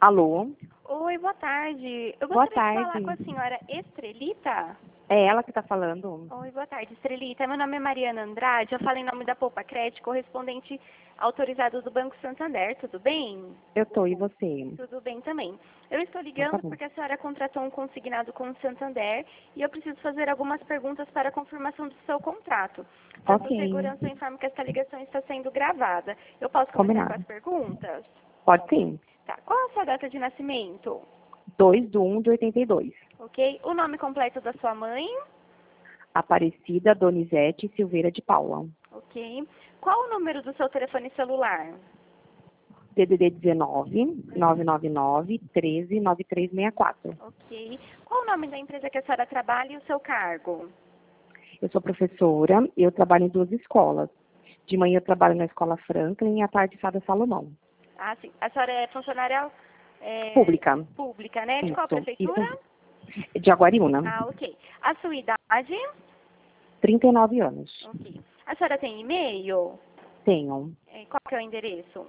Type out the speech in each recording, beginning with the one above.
Alô? Oi, boa tarde. Eu Boa gostaria de tarde. falar com a senhora Estrelita. É ela que está falando? Oi, boa tarde, Estrelita. Meu nome é Mariana Andrade, eu falo em nome da Poupa Crédito, correspondente autorizado do Banco Santander, tudo bem? Eu tô, e você? Tudo bem também. Eu estou Então tá ligando bom. porque a senhora contratou um consignado com o Santander e eu preciso fazer algumas perguntas para a confirmação do seu contrato. Para sua Ok, segurança, eu informo que esta ligação está sendo gravada. Eu posso começar com combinado. as perguntas? Pode sim. Tá. Qual é a sua data de nascimento? 2/1/82. Ok. O nome completo da sua mãe? Aparecida Donizete Silveira de Paula. Ok. Qual o número do seu telefone celular? DDD 19 999 13 9364. Ok. Qual o nome da empresa que a senhora trabalha e o seu cargo? Eu sou professora, eu trabalho em 2 escolas. De manhã eu trabalho na Escola Franklin e à tarde Sada Salomão. Ah, sim. A senhora é funcionária Pública. pública, né? De qual Isso. prefeitura? De Aguariúna. Ah, ok. A sua idade? 39 anos. Ok. A senhora tem e-mail? Tenho. Qual que é o endereço?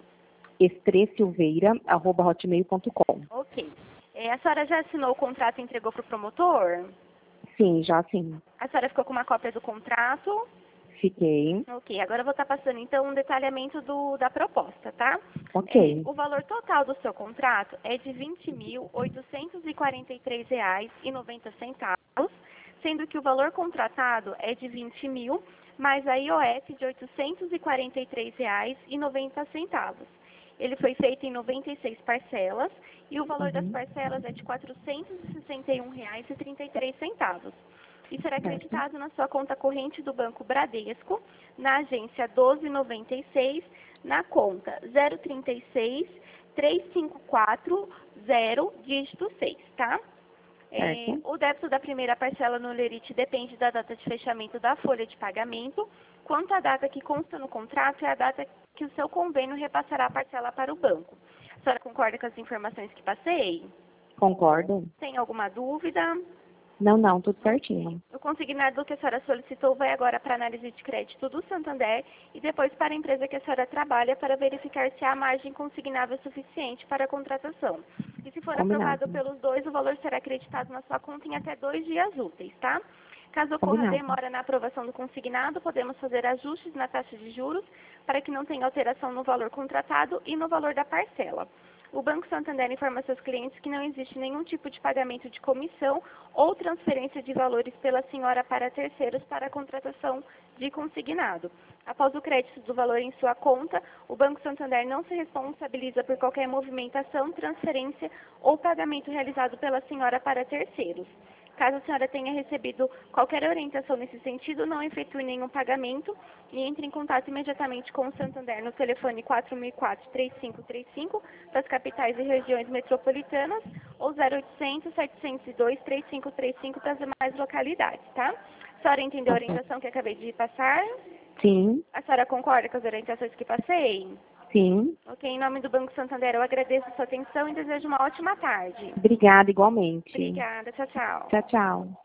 estressilveira@hotmail.com. Ok. A senhora já assinou o contrato e entregou para o promotor? Sim, já sim. A senhora ficou com uma cópia do contrato? Fiquei. Ok, agora eu vou estar passando então um detalhamento da proposta, tá? Ok. O valor total do seu contrato é de R$ 20.843,90, sendo que o valor contratado é de 20 mil, mais a IOF de R$ 843,90. Ele foi feito em 96 parcelas e o valor das Uhum. parcelas é de R$ 461,33. E será Certo. acreditado na sua conta corrente do Banco Bradesco, na agência 1296, na conta 036 354 0, dígito 6, tá? Certo. O débito da primeira parcela no Lerite depende da data de fechamento da folha de pagamento, quanto à data que consta no contrato é a data que o seu convênio repassará a parcela para o banco. A senhora concorda com as informações que passei? Concordo? Tem alguma dúvida? Não, tudo Ok. certinho. O consignado que a senhora solicitou vai agora para análise de crédito do Santander e depois para a empresa que a senhora trabalha para verificar se há margem consignável suficiente para a contratação. E se for aprovado Combinado. pelos dois, o valor será acreditado na sua conta em até 2 dias úteis, tá? Caso ocorra Combinado. demora na aprovação do consignado, podemos fazer ajustes na taxa de juros para que não tenha alteração no valor contratado e no valor da parcela. O Banco Santander informa seus clientes que não existe nenhum tipo de pagamento de comissão ou transferência de valores pela senhora para terceiros para a contratação de consignado. Após o crédito do valor em sua conta, o Banco Santander não se responsabiliza por qualquer movimentação, transferência ou pagamento realizado pela senhora para terceiros. Caso a senhora tenha recebido qualquer orientação nesse sentido, não efetue nenhum pagamento e entre em contato imediatamente com o Santander no telefone 4004-3535 para as capitais e regiões metropolitanas ou 0800 702 3535 para as demais localidades, tá? A senhora entendeu a Tá certo. orientação que acabei de passar? Sim, A senhora concorda com as orientações que passei? sim. Ok, em nome do Banco Santander, eu agradeço a sua atenção e desejo uma ótima tarde. Obrigada igualmente. Obrigada, tchau, tchau. Tchau, tchau.